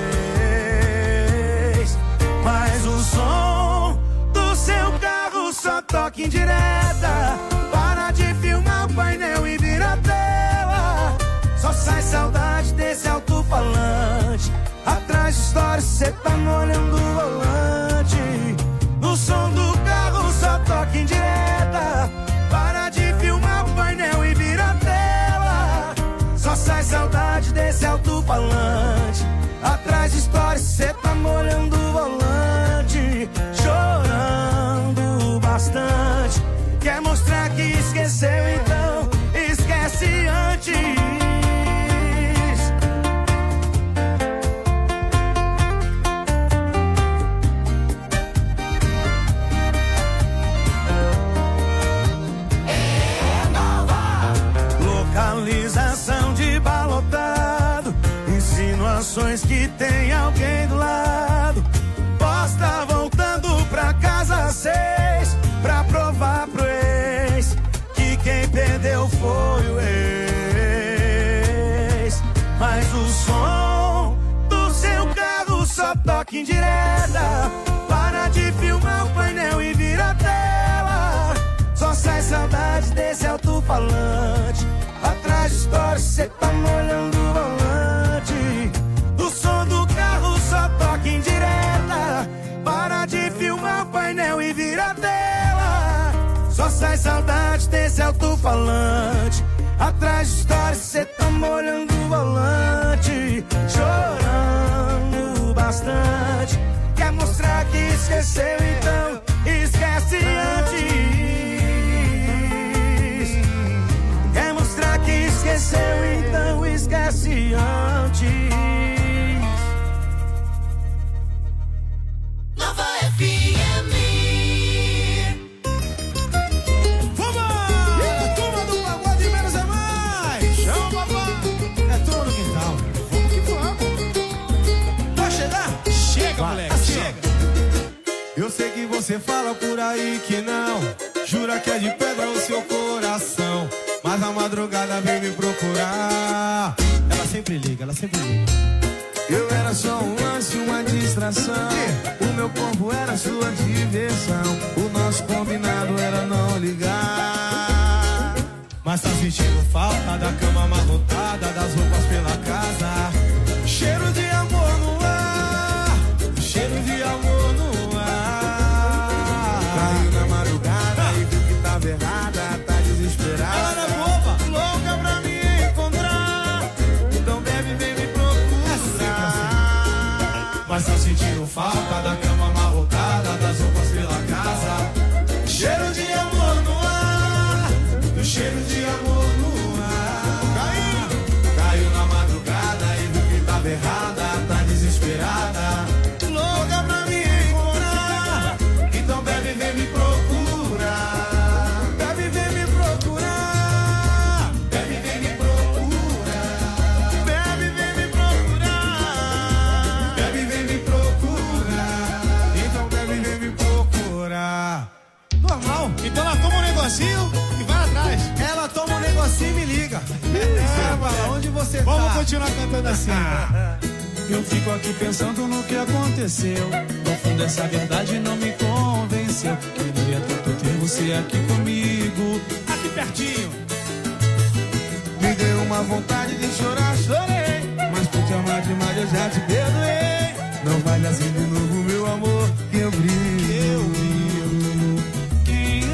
ex. Mas o som do seu carro só toca em direta. Para de filmar o painel e vira a tela. Só sai saudade desse alto-falante. Atrás de histórias cê tá molhando o volante. No som do carro só toca em direta. Para de filmar o painel e vira a tela. Só sai saudade desse alto-falante. Atrás de histórias cê tá molhando o volante. Chorando bastante. Quer mostrar que esqueceu, então esquece antes. Localização de balotado, insinuações que tem alguém do lado. Posta voltando pra casa 6, pra provar pro ex que quem perdeu foi o ex. Mas o som do seu carro só toca em direta. Para de filmar o painel e vira a tela. Só sai saudade desse alto-falante. Atrás de histórias cê tá molhando o volante. O som do carro só toca em direta. Para de filmar o painel e vira a tela. Só sai saudade desse alto-falante. Atrás de histórias cê tá molhando o volante. Chorando bastante. Quer mostrar que esqueceu, então esquece antes. Quer mostrar que esqueceu, então esquece antes. Nova FM. Vambora! Turma do pagode menos é mais. Chama, papai. É turma no quintal. Vamos que vamos. Pode chegar? Chega, moleque, chega. disse que não, jura que é de pedra o seu coração, mas a madrugada vem me procurar. Ela sempre liga, ela sempre liga. Eu era só um lance, uma distração. O meu corpo era sua diversão. O nosso combinado era não ligar. Mas tá sentindo falta da cama amarrotada, das roupas pela casa. Cheiro de amor no ar, cheiro de amor no ar. Caiu na madrugada e viu que tava errada, tá desesperada. Ela era boba, louca pra me encontrar. Então bebe, vem me procurar. Mas tá sentindo falta da cama amarrotada, das roupas pela casa. Cheiro de amor no ar, do cheiro de amor no ar. Caiu na madrugada e viu que tava errada, tá desesperada, louca pra me encontrar. Então bebe, vem me procurar. Bebe, vem me procurar. Bebe, vem me procurar. Bebe, vem me procurar. Bebe, vem me procurar. Então bebe, vem me procurar. Normal. Então ela toma um negocinho e vai atrás. Ela toma um negocinho e me liga. Bala, onde você tá? Vamos continuar cantando assim. Eu fico aqui pensando no que aconteceu. No fundo essa verdade não me convenceu. Queria tanto ter você aqui comigo, aqui pertinho. Me deu uma vontade de chorar, chorei. Mas por te amar demais eu já te perdoei. Não vale assim de novo, meu amor, que eu brilho. Quem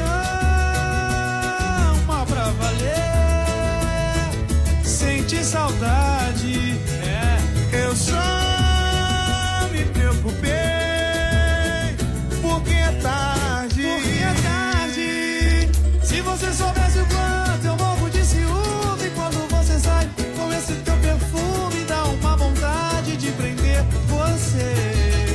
ama pra valer sente saudade. Eu só me preocupei porque é tarde. Porque é tarde. Se você soubesse o quanto eu morro de ciúme quando você sai com esse teu perfume, dá uma vontade de prender você.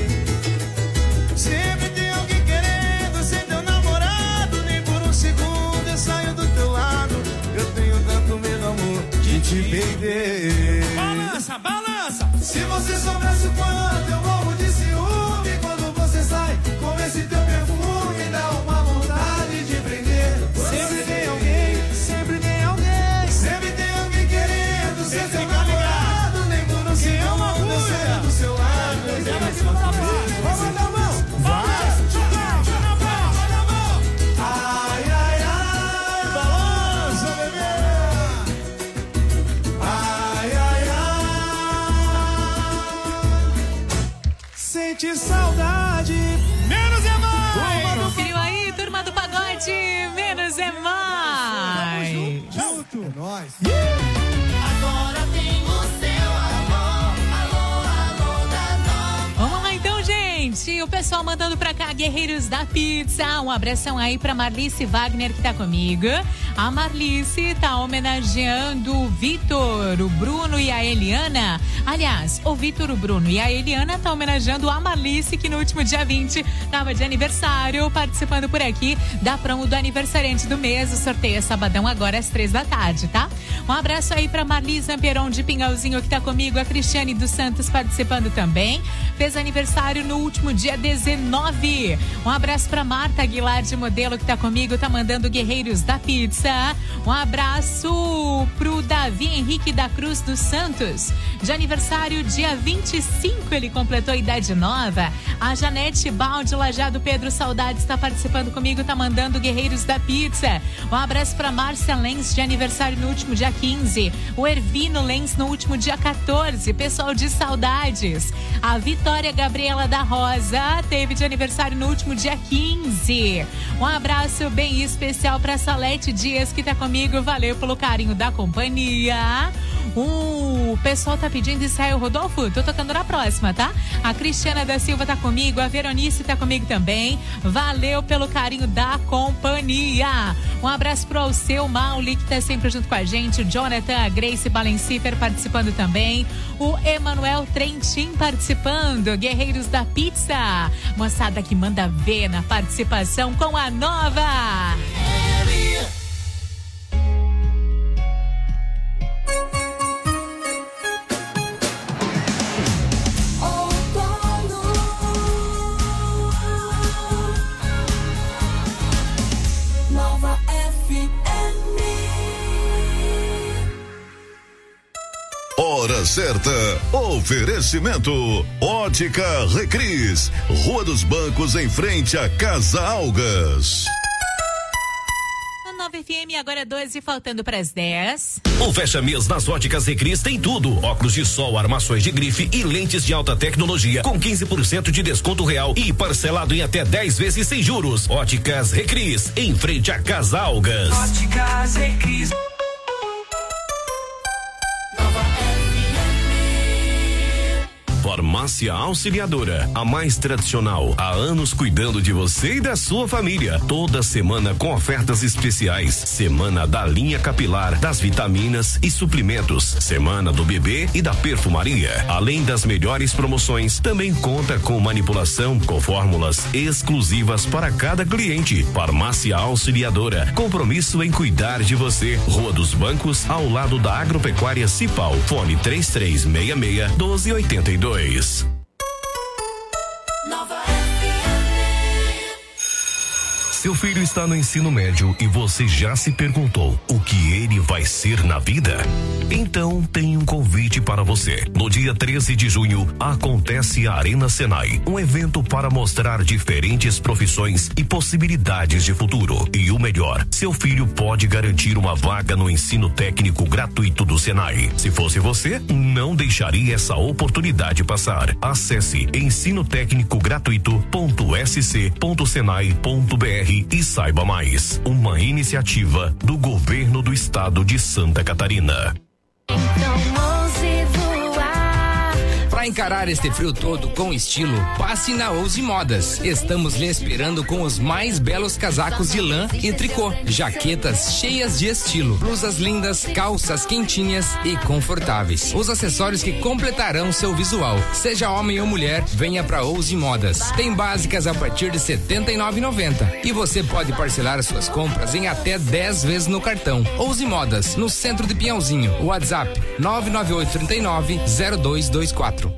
Sempre tem alguém querendo ser teu namorado. Nem por um segundo eu saio do teu lado. Eu tenho tanto medo, amor, de te perder. Balança, balança. Se você soubesse o quanto eu morro de ciúme quando você sai com esse teu perfume, dá uma vontade de prender você. Sempre tem alguém, sempre tem alguém. Sempre tem alguém querendo ser teu namorado. Nem por um segundo eu saio do seu lado. Eu tenho tanto medo. Vamos dar a mão. Vai. Ai, ai, ai. Balança, bebê. Ai, ai, ai. Sente saudade. Menos é mais. Conferiu aí, turma do pagode. Menos é mais. Junto. É nóis. Agora tem o seu amor. Alô, alô da nova. Vamos lá então, gente. O pessoal mandando pra cá, Guerreiros da Pizza. Um abração aí pra Marlice Wagner que tá comigo. A Marlice tá homenageando o Vitor, o Bruno e a Eliana. Aliás, o Vitor, o Bruno e a Eliana tá homenageando a Marlice, que no último dia 20 tava de aniversário, participando por aqui da promo do aniversariante do mês. O sorteio é sabadão agora às 3 da tarde, tá? Um abraço aí pra Marlise Amperon de Pingalzinho que tá comigo. A Cristiane dos Santos participando também. Fez aniversário no último dia 19. Um abraço pra Marta Aguilar de Modelo que tá comigo, tá mandando Guerreiros da Pizza. Um abraço pro Davi Henrique da Cruz dos Santos. De aniversário, dia 25, ele completou a idade nova. A Janete Balde Lajado Pedro Saudades está participando comigo, tá mandando Guerreiros da Pizza. Um abraço pra Márcia Lenz, de aniversário no último dia 15. O Ervino Lenz no último dia 14. Pessoal de Saudades. A Vitória Gabriela da Rosa teve de aniversário no último dia 15. Um abraço bem especial pra Salete Dias que tá comigo. Valeu pelo carinho da companhia. O pessoal tá pedindo Israel Rodolfo, tô tocando na próxima, tá? A Cristiana da Silva tá comigo, a Veronice tá comigo também. Valeu pelo carinho da companhia. Um abraço pro Alceu Mauli, que tá sempre junto com a gente. O Jonathan, a Grace Balencifer participando também. O Emanuel Trentin participando. Guerreiros da Pizza. Moçada que manda ver na participação com a nova. certa. Oferecimento Ótica Recris, Rua dos Bancos, em frente à Casa Algas. 9 FM, agora 12, faltando para as 10. O Fecha Mês nas Óticas Recris tem tudo: óculos de sol, armações de grife e lentes de alta tecnologia com 15% de desconto real e parcelado em até 10 vezes sem juros. Óticas Recris, em frente à Casa Algas. Óticas Recris. Farmácia Auxiliadora, a mais tradicional, há anos cuidando de você e da sua família. Toda semana com ofertas especiais. Semana da linha capilar, das vitaminas e suplementos. Semana do bebê e da perfumaria. Além das melhores promoções, também conta com manipulação com fórmulas exclusivas para cada cliente. Farmácia Auxiliadora, compromisso em cuidar de você. Rua dos Bancos, ao lado da Agropecuária Cipal. Fone 3366-1282. Seu filho está no ensino médio e você já se perguntou o que ele vai ser na vida? Então tem um convite para você. No dia 13 de junho acontece a Arena Senai, um evento para mostrar diferentes profissões e possibilidades de futuro. E o melhor, seu filho pode garantir uma vaga no ensino técnico gratuito do Senai. Se fosse você, não deixaria essa oportunidade passar. Acesse ensinotecnicogratuito.sc.senai.br e saiba mais. Uma iniciativa do Governo do Estado de Santa Catarina. Para encarar este frio todo com estilo, passe na Ouse Modas. Estamos lhe esperando com os mais belos casacos de lã e tricô, jaquetas cheias de estilo, blusas lindas, calças quentinhas e confortáveis. Os acessórios que completarão seu visual. Seja homem ou mulher, venha para Ouse Modas. Tem básicas a partir de R$ 79,90 e você pode parcelar suas compras em até 10 vezes no cartão. Ouse Modas, no centro de Pinhalzinho. WhatsApp 998390224.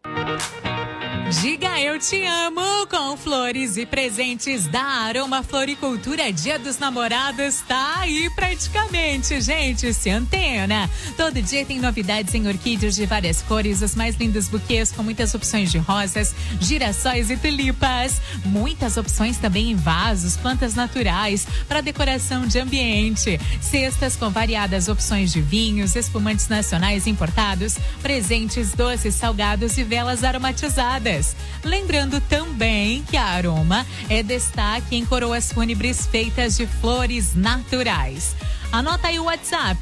Diga eu te amo com flores e presentes da Aroma Floricultura. Dia dos Namorados tá aí praticamente, gente. Se antena. Todo dia tem novidades em orquídeas de várias cores, os mais lindos buquês com muitas opções de rosas, girassóis e tulipas. Muitas opções também em vasos, plantas naturais para decoração de ambiente. Cestas com variadas opções de vinhos, espumantes nacionais importados, presentes doces, salgados e velas aromatizadas. Lembrando também que a Aroma é destaque em coroas fúnebres feitas de flores naturais. Anota aí o WhatsApp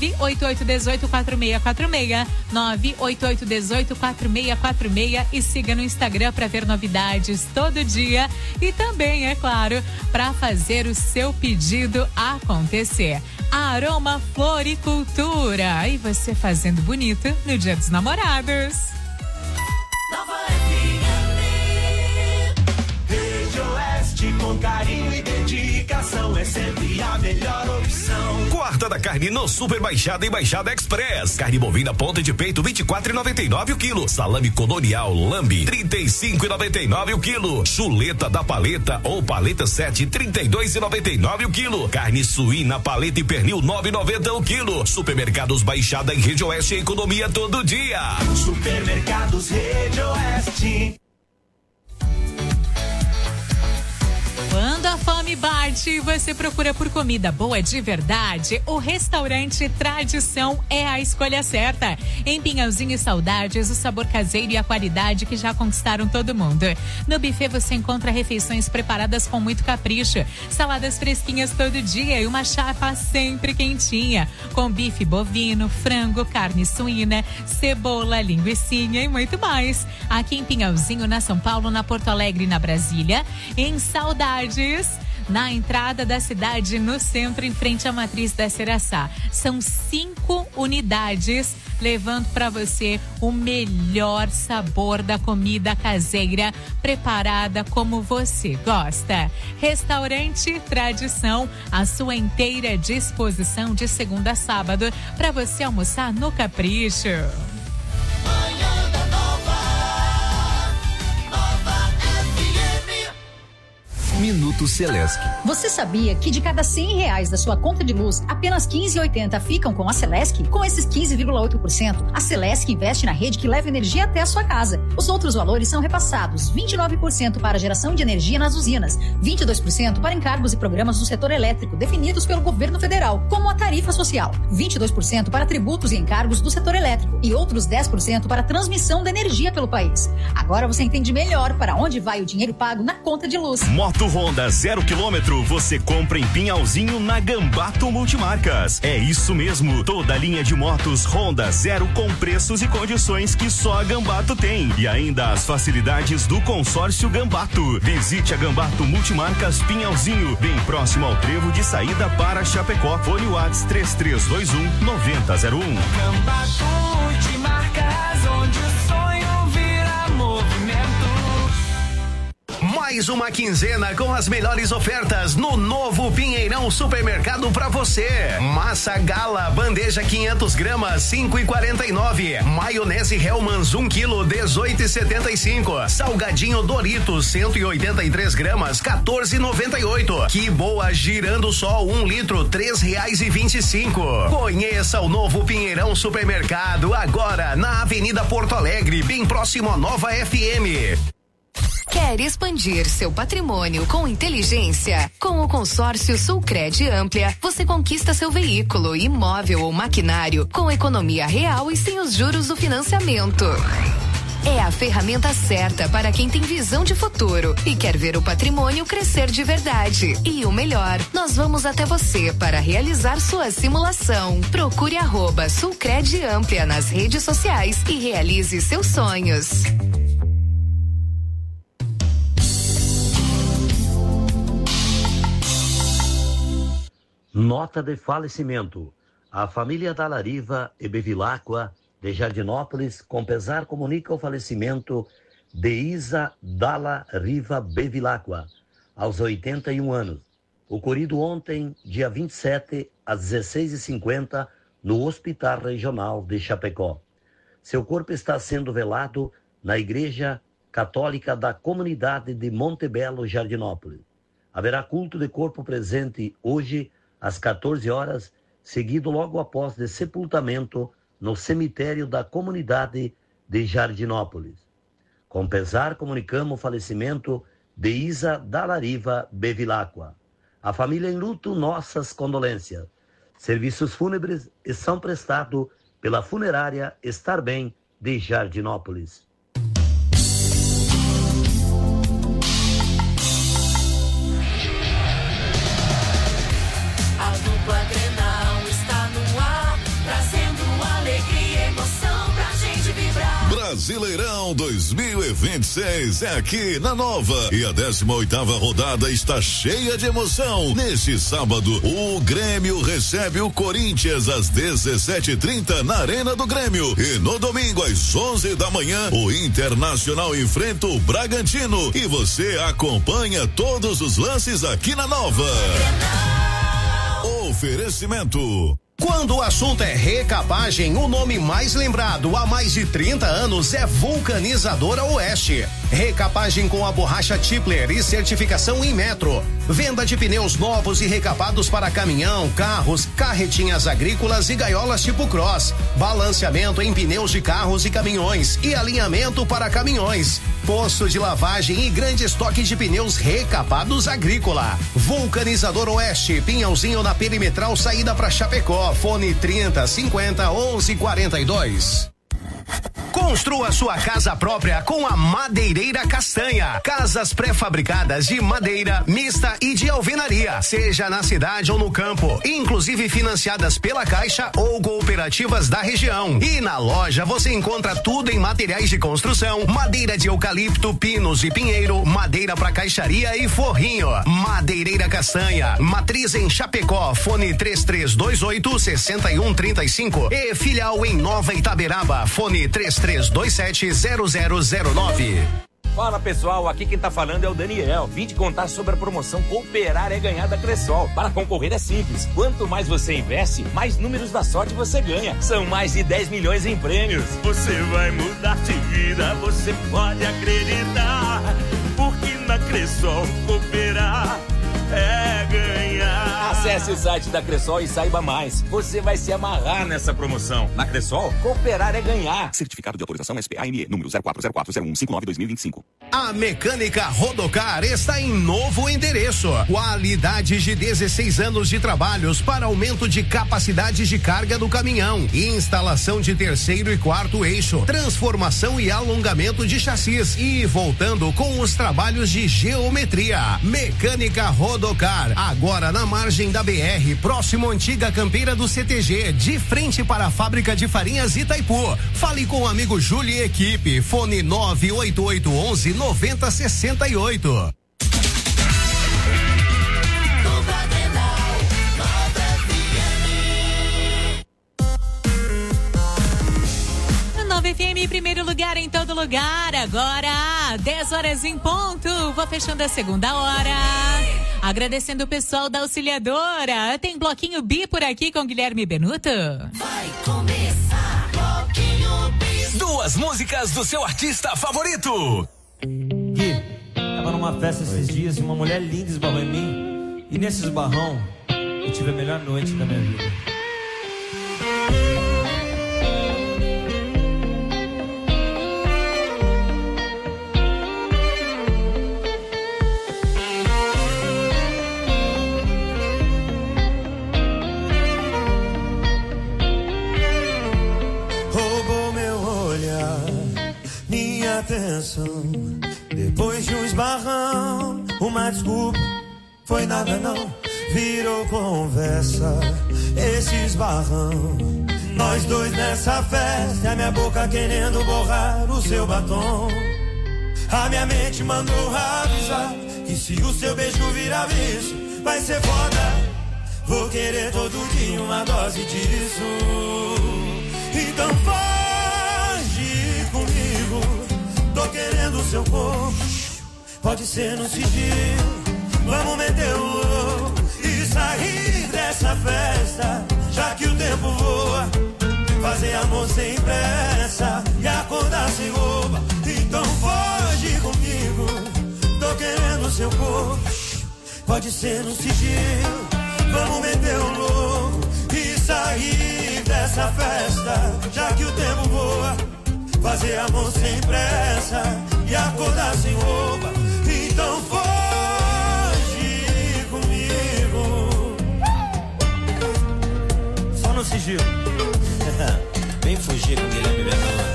988184646, 988184646 e siga no Instagram para ver novidades todo dia e também, é claro, para fazer o seu pedido acontecer. A Aroma Floricultura, e você fazendo bonito no Dia dos Namorados. Com carinho e dedicação é sempre a melhor opção. Quarta da carne no Super Baixada e Baixada Express. Carne bovina ponta de peito 24,99 o quilo. Salame colonial Lambi 35,99 o quilo. Chuleta da paleta ou paleta 7 32,99 o quilo. Carne suína paleta e pernil 9,90 o quilo. Supermercados Baixada e Rede Oeste, economia todo dia. Supermercados Rede Oeste. Quando a fome bate, você procura por comida boa de verdade, o restaurante Tradição é a escolha certa. Em Pinhalzinho e Saudades, o sabor caseiro e a qualidade que já conquistaram todo mundo. No buffet você encontra refeições preparadas com muito capricho, saladas fresquinhas todo dia e uma chapa sempre quentinha, com bife bovino, frango, carne suína, cebola, linguicinha e muito mais. Aqui em Pinhalzinho, na São Paulo, na Porto Alegre e na Brasília. Em Saudades, na entrada da cidade, no centro, em frente à matriz da Seraçá. São 5 unidades, levando para você o melhor sabor da comida caseira, preparada como você gosta. Restaurante Tradição, à sua inteira disposição de segunda a sábado, para você almoçar no capricho. Minuto Celesc. Você sabia que de cada R$100 da sua conta de luz, apenas 15,80 ficam com a Celesc? Com esses 15,8%, a Celesc investe na rede que leva energia até a sua casa. Os outros valores são repassados: 29% para geração de energia nas usinas, 22% para encargos e programas do setor elétrico definidos pelo governo federal, como a tarifa social, 22% para tributos e encargos do setor elétrico e outros 10% para transmissão da energia pelo país. Agora você entende melhor para onde vai o dinheiro pago na conta de luz. Moto Honda 0 km você compra em Pinhalzinho na Gambato Multimarcas. É isso mesmo, toda a linha de motos Honda 0 com preços e condições que só a Gambato tem. E ainda as facilidades do consórcio Gambato. Visite a Gambato Multimarcas Pinhalzinho, bem próximo ao trevo de saída para Chapecó. Fone WhatsApp 3321-9001. Gambato Multimarcas, onde o sonho vira movimento. Mais uma quinzena com as melhores ofertas no novo Pinheirão Supermercado pra você. Massa Gala, bandeja 500 gramas, 5,49. Maionese Hellmann's 1 kg, 18,75. Salgadinho Doritos, 183 gramas, 14,98. Que boa girando só 1 litro, R$3,25. Conheça o novo Pinheirão Supermercado agora na Avenida Porto Alegre, bem próximo à Nova FM. Quer expandir seu patrimônio com inteligência? Com o consórcio Sulcred Amplia, você conquista seu veículo, imóvel ou maquinário com economia real e sem os juros do financiamento. É a ferramenta certa para quem tem visão de futuro e quer ver o patrimônio crescer de verdade. E o melhor, nós vamos até você para realizar sua simulação. Procure @Sulcred Amplia nas redes sociais e realize seus sonhos. Nota de falecimento. A família Dalla Riva e Bevilacqua de Jardinópolis, com pesar, comunica o falecimento de Isa Dalla Riva Bevilacqua, aos 81 anos. Ocorrido ontem, dia 27, às 16h50, no Hospital Regional de Chapecó. Seu corpo está sendo velado na Igreja Católica da Comunidade de Montebello, Jardinópolis. Haverá culto de corpo presente hoje, às 14 horas, seguido logo após de sepultamento no cemitério da comunidade de Jardinópolis. Com pesar, comunicamos o falecimento de Isa Dalla Riva Bevilacqua. A família em luto, nossas condolências. Serviços fúnebres são prestados pela funerária Estar Bem de Jardinópolis. Brasileirão 2026 é aqui na Nova e a 18ª rodada está cheia de emoção. Neste sábado, o Grêmio recebe o Corinthians às 17h30 na Arena do Grêmio e no domingo às 11 da manhã o Internacional enfrenta o Bragantino e você acompanha todos os lances aqui na Nova. Oferecimento. Quando o assunto é recapagem, o nome mais lembrado há mais de 30 anos é Vulcanizadora Oeste. Recapagem com a borracha Tipler e certificação Inmetro. Venda de pneus novos e recapados para caminhão, carros, carretinhas agrícolas e gaiolas tipo cross. Balanceamento em pneus de carros e caminhões e alinhamento para caminhões. Posto de lavagem e grande estoque de pneus recapados agrícola. Vulcanizador Oeste, Pinhalzinho na Perimetral, saída para Chapecó. Fone 3050-1142. Construa sua casa própria com a Madeireira Castanha. Casas pré-fabricadas de madeira, mista e de alvenaria, seja na cidade ou no campo, inclusive financiadas pela Caixa ou cooperativas da região. E na loja você encontra tudo em materiais de construção, madeira de eucalipto, pinos e pinheiro, madeira para caixaria e forrinho. Madeireira Castanha, matriz em Chapecó, fone 3328-6135 e filial em Nova Itaberaba, fone 3327-0009. Fala pessoal, aqui quem tá falando é o Daniel. Vim te contar sobre a promoção Cooperar é Ganhar da Cressol. Para concorrer é simples, quanto mais você investe, mais números da sorte você ganha. São mais de 10 milhões em prêmios. Você vai mudar de vida, você pode acreditar, porque na Cressol Cressol, cooperar é ganhar. Acesse o site da Cressol e saiba mais. Você vai se amarrar nessa promoção. Na Cressol, cooperar é ganhar. Certificado de autorização SPA-ME, número 04040159-2025. A Mecânica Rodocar está em novo endereço. Qualidade de 16 anos de trabalhos para aumento de capacidade de carga do caminhão, instalação de terceiro e quarto eixo, transformação e alongamento de chassis e voltando com os trabalhos de geometria. Mecânica Rodocar, agora na margem da BR, próximo à antiga campeira do CTG, de frente para a fábrica de farinhas Itaipu. Fale com o amigo Júlio e equipe, fone 98811-9068. FM em primeiro lugar em todo lugar, agora 10 horas em ponto, vou fechando a segunda hora, agradecendo o pessoal da Auxiliadora, tem Bloquinho Bi por aqui com Guilherme Benuto. Vai começar Bloquinho Bi. 2 músicas do seu artista favorito. Gui, tava numa festa esses dias e uma mulher linda esbarrou em mim, e nesse esbarrão eu tive a melhor noite da minha vida. Atenção, depois de um esbarrão, uma desculpa, foi nada não, virou conversa, esse esbarrão. Nós dois nessa festa, a minha boca querendo borrar o seu batom. A minha mente mandou avisar que se o seu beijo virar vício, vai ser foda. Vou querer todo dia uma dose disso. Então foge comigo. Tô querendo o seu corpo, pode ser no sigilo. Vamos meter o louco e sair dessa festa, já que o tempo voa. Fazer amor sem pressa e acordar sem roupa. Então foge comigo. Tô querendo o seu corpo, pode ser no sigilo. Vamos meter o louco e sair dessa festa, já que o tempo voa. Fazer amor sem pressa e acordar sem roupa. Então foge comigo. Só no sigilo. Vem fugir com Guilherme Benuto.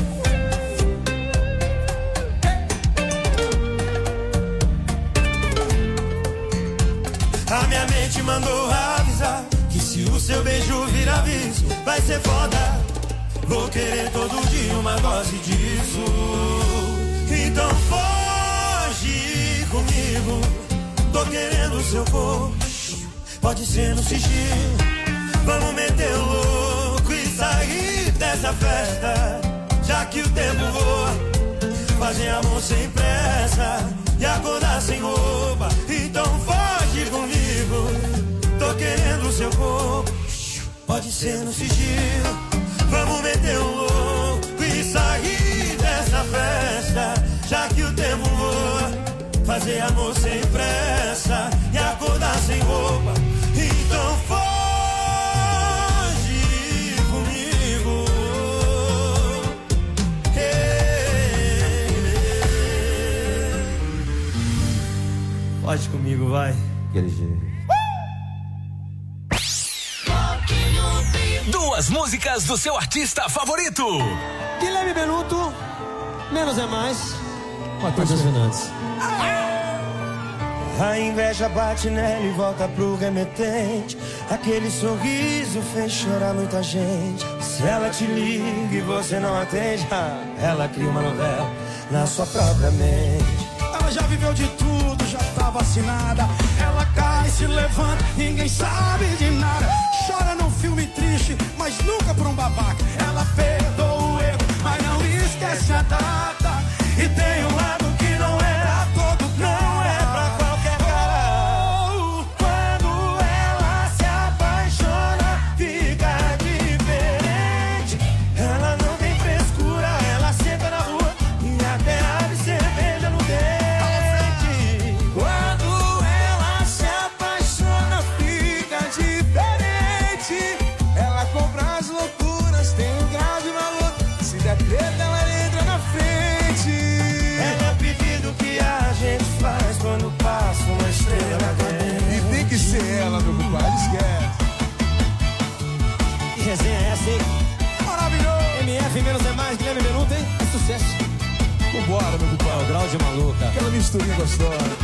A minha mente mandou avisar que se o seu beijo virar vício, vai ser foda. Vou querer todo dia uma dose disso. Então foge comigo. Tô querendo o seu corpo, pode ser no sigilo. Vamos meter o louco e sair dessa festa, já que o tempo voa. Fazer amor sem pressa e acordar sem roupa. Então foge comigo. Tô querendo o seu corpo, pode ser no sigilo. Vamos meter o louco e sair dessa festa, já que o tempo voa. Fazer amor sem pressa e acordar sem roupa. Então foge comigo. Foge comigo, vai. Aquele jeito. 2 músicas do seu artista favorito. Guilherme Benuto, menos é mais. Matheus Fernandes. A inveja bate nela e volta pro remetente. Aquele sorriso fez chorar muita gente. Se ela te liga e você não atende, ela cria uma novela na sua própria mente. Ela já viveu de tudo, já tá vacinada. Ela cai, se levanta, ninguém sabe de nada. Chora num filme triste, mas nunca por um babaca. Ela perdoa o erro, mas não esquece a data. E tem um lado que não é pra todo, não é pra qualquer cara. Quando ela se apaixona, fica diferente. Ela não tem frescura, ela senta na rua e até abre cerveja no dente. misturinha gostosa.